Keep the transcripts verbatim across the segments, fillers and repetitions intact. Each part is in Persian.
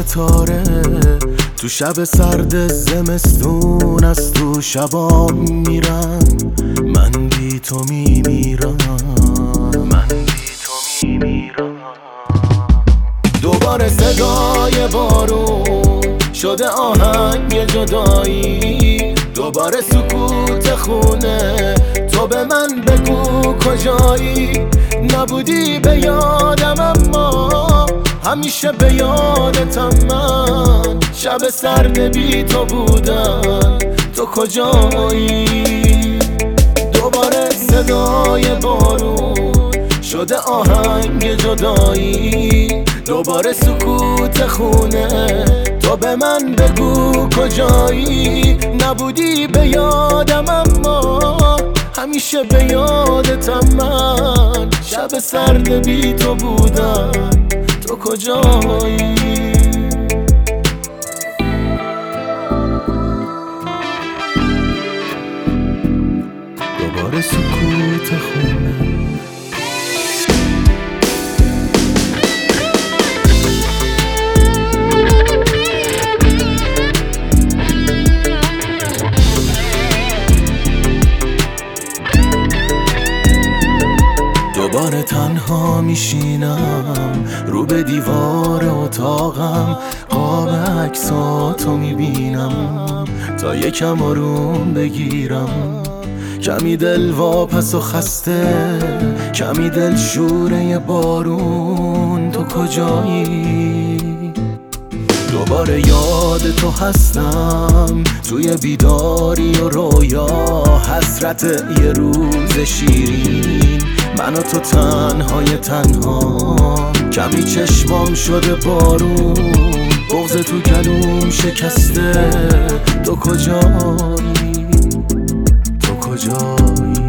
ستاره تو شب سرد زمستون از تو شبام میرم، من بی تو میمیرم، من بی تو میمیرم. دوباره صدای بارون شده آهنگ جدایی، دوباره سکوت خونه، تو به من بگو کجایی. نبودی به یادم اما همیشه به یادتم من، شب سرد بی تو بودم، تو کجایی؟ دوباره صدای بارون شده آهنگ جدایی، دوباره سکوت خونه، تو به من بگو کجایی. نبودی به یادم اما همیشه به یادتم من، شب سرد بی تو بودم، تو کجایی؟ دوباره سکوت خونه. دوباره تنها میشینم رو به دیوار اتاقم، قاب عکساتو میبینم تا یکم آروم بگیرم. کمی دل واپس و خسته، کمی دل شوره بارون، تو کجایی؟ دوباره یاد تو هستم توی بیداری و رویا، حسرت یه روز شیرین، من و تو تنهای تنها. کمی چشمام شده بارون، بغض تو گلوم شکسته، تو کجایی؟ تو کجایی؟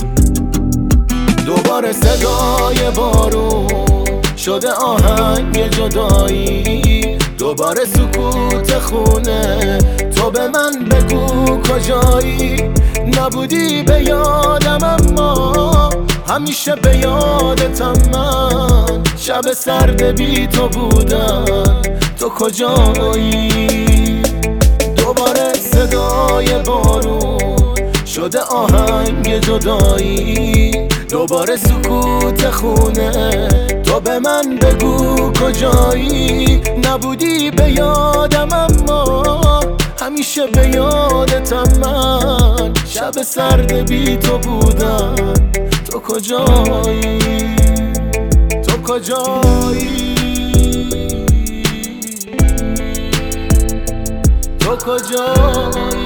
دوباره صدای بارون شده آهنگ جدایی، دوباره سکوت خونه، تو به من بگو کجایی. نبودی به یادم اما همیشه به یادتم من، شب سرد بی تو بودم، تو کجایی؟ دوباره صدای بارون شده آهنگ جدایی، دوباره سکوت خونه، تو به من بگو کجایی. نبودی به یادم اما همیشه به یادتم من، شب سرد بی تو بودم، تو کجایی؟ تو کجایی؟ تو کجایی؟